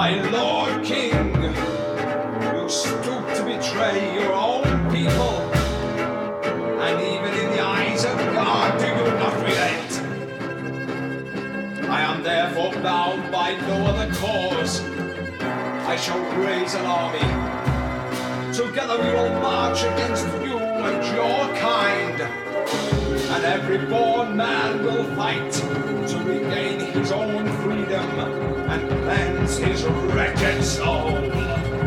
My Lord King, you stoop to betray your own people, and even in the eyes of God do you not relent. I am therefore bound by no other cause. I shall raise an army. Together we will march against you and your kind, and every born man will fight to regain his own freedom and cleanse his wretched soul.